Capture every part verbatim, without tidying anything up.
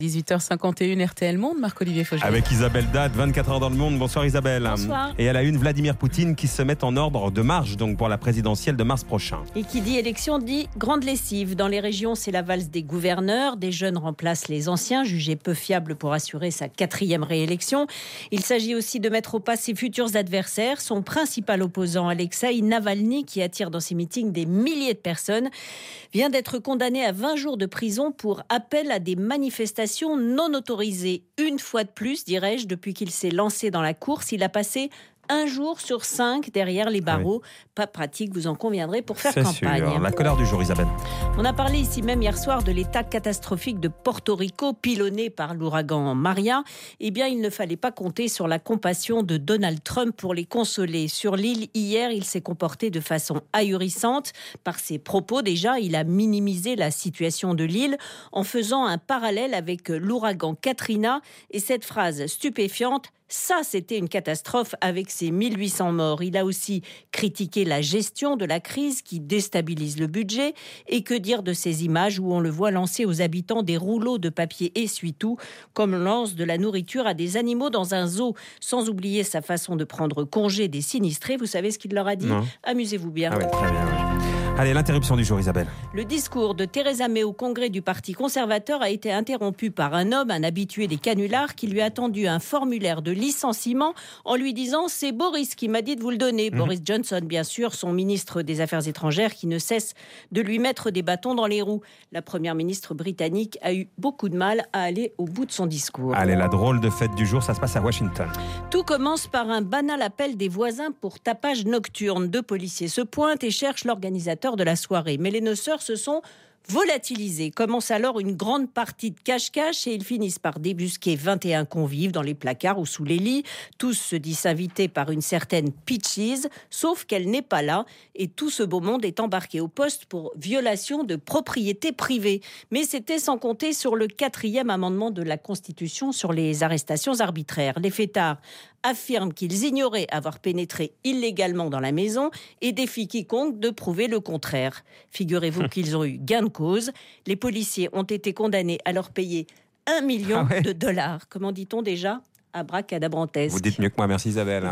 dix-huit heures cinquante et une R T L Monde, Marc-Olivier Fogiel. Avec Isabelle Dade, vingt-quatre heures dans le monde. Bonsoir Isabelle. Bonsoir. Et à la une, Vladimir Poutine qui se met en ordre de marche donc pour la présidentielle de mars prochain. Et qui dit élection dit grande lessive. Dans les régions, c'est la valse des gouverneurs. Des jeunes remplacent les anciens, jugés peu fiables pour assurer sa quatrième réélection. Il s'agit aussi de mettre au pas ses futurs adversaires. Son principal opposant, Alexeï Navalny, qui attire dans ses meetings des milliers de personnes, vient d'être condamné à vingt jours de prison pour appel à des manifestations non autorisé. Une fois de plus, dirais-je, depuis qu'il s'est lancé dans la course, il a passé un jour sur cinq derrière les barreaux. Oui. Pas pratique, vous en conviendrez, pour faire C'est campagne. Sûr. La colère du jour, Isabelle. On a parlé ici même hier soir de l'état catastrophique de Porto Rico, pilonné par l'ouragan Maria. Eh bien, il ne fallait pas compter sur la compassion de Donald Trump pour les consoler. Sur l'île, hier, il s'est comporté de façon ahurissante. Par ses propos, déjà, il a minimisé la situation de l'île en faisant un parallèle avec l'ouragan Katrina. Et cette phrase stupéfiante: ça, c'était une catastrophe avec ses mille huit cents morts. Il a aussi critiqué la gestion de la crise qui déstabilise le budget. Et que dire de ces images où on le voit lancer aux habitants des rouleaux de papier essuie-tout, comme on lance de la nourriture à des animaux dans un zoo, sans oublier sa façon de prendre congé des sinistrés. Vous savez ce qu'il leur a dit ? Non. Amusez-vous bien. Ah oui, très bien. Allez, l'interruption du jour, Isabelle. Le discours de Theresa May au congrès du Parti conservateur a été interrompu par un homme, un habitué des canulars, qui lui a tendu un formulaire de licenciement en lui disant « c'est Boris qui m'a dit de vous le donner ». Mmh. Boris Johnson, bien sûr, son ministre des Affaires étrangères, qui ne cesse de lui mettre des bâtons dans les roues. La première ministre britannique a eu beaucoup de mal à aller au bout de son discours. Allez, la drôle de fête du jour, ça se passe à Washington. Tout commence par un banal appel des voisins pour tapage nocturne. Deux policiers se pointent et cherchent l'organisateur de la soirée. Mais les noceurs se sont volatilisés. Commence alors une grande partie de cache-cache et ils finissent par débusquer vingt et un convives dans les placards ou sous les lits. Tous se disent invités par une certaine Peaches, sauf qu'elle n'est pas là et tout ce beau monde est embarqué au poste pour violation de propriété privée. Mais c'était sans compter sur le quatrième amendement de la Constitution sur les arrestations arbitraires. Les fêtards affirment qu'ils ignoraient avoir pénétré illégalement dans la maison et défient quiconque de prouver le contraire. Figurez-vous qu'ils ont eu gain de cause. Les policiers ont été condamnés à leur payer un million ah ouais. de dollars. Comment dit-on déjà ? Abracadabrantesque. Vous dites mieux que moi, merci Isabelle.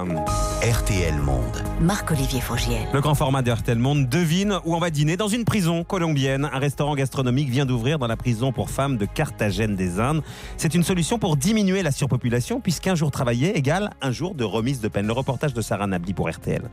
R T L Monde. Marc-Olivier Fogiel. Le grand format de R T L Monde devine où on va dîner dans une prison colombienne. Un restaurant gastronomique vient d'ouvrir dans la prison pour femmes de Carthagène des Indes. C'est une solution pour diminuer la surpopulation puisqu'un jour travaillé égale un jour de remise de peine. Le reportage de Sarah Nabli pour R T L.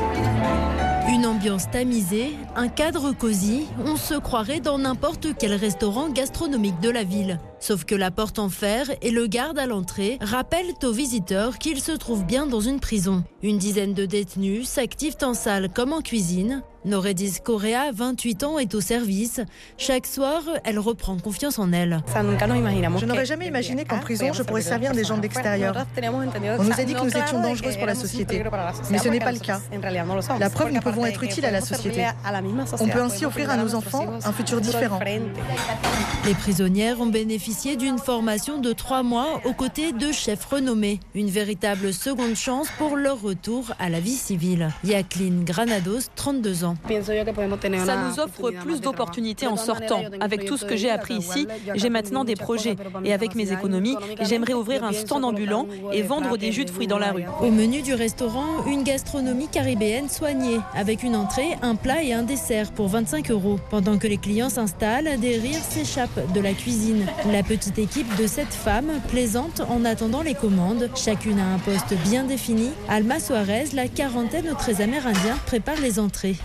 Une ambiance tamisée, un cadre cosy, on se croirait dans n'importe quel restaurant gastronomique de la ville. Sauf que la porte en fer et le garde à l'entrée rappellent aux visiteurs qu'ils se trouvent bien dans une prison. Une dizaine de détenus s'activent en salle comme en cuisine. Noredis Correa, vingt-huit ans, est au service. Chaque soir, elle reprend confiance en elle. Je n'aurais jamais imaginé qu'en prison, je pourrais servir des gens de l'extérieur. On nous a dit que nous étions dangereuses pour la société. Mais ce n'est pas le cas. La preuve, nous pouvons être utiles à la société. On peut ainsi offrir à nos enfants un futur différent. Les prisonnières ont bénéficié d'une formation de trois mois aux côtés de chefs renommés. Une véritable seconde chance pour leur retour à la vie civile. Jacqueline Granados, trente-deux ans. Ça nous offre plus d'opportunités en sortant. Avec tout ce que j'ai appris ici, j'ai maintenant des projets. Et avec mes économies, j'aimerais ouvrir un stand ambulant et vendre des jus de fruits dans la rue. Au menu du restaurant, une gastronomie caribéenne soignée, avec une entrée, un plat et un dessert pour vingt-cinq euros. Pendant que les clients s'installent, des rires s'échappent de la cuisine. La petite équipe de sept femmes plaisante en attendant les commandes. Chacune a un poste bien défini. Alma Suarez, la quarantaine très amérindien, prépare les entrées.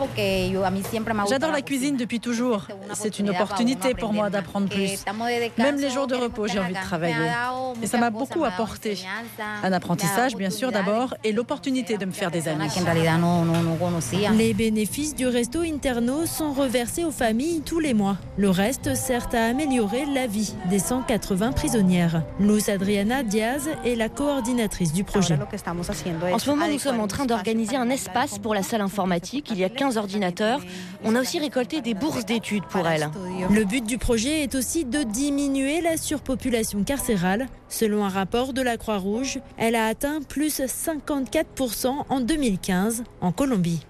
J'adore la cuisine depuis toujours. C'est une opportunité pour moi d'apprendre plus. Même les jours de repos, j'ai envie de travailler. Et ça m'a beaucoup apporté. Un apprentissage, bien sûr, d'abord, et l'opportunité de me faire des amis. Les bénéfices du resto Interno sont reversés aux familles tous les mois. Le reste sert à améliorer la vie des cent quatre-vingts prisonnières. Luz Adriana Diaz est la coordinatrice du projet. En ce moment, nous sommes en train d'organiser un espace pour la salle informatique. Il y a quinze ordinateurs. On a aussi récolté des bourses d'études pour elles. Le but du projet est aussi de diminuer la surpopulation carcérale. Selon un rapport de la Croix-Rouge, elle a atteint plus cinquante-quatre pour cent en deux mille quinze en Colombie.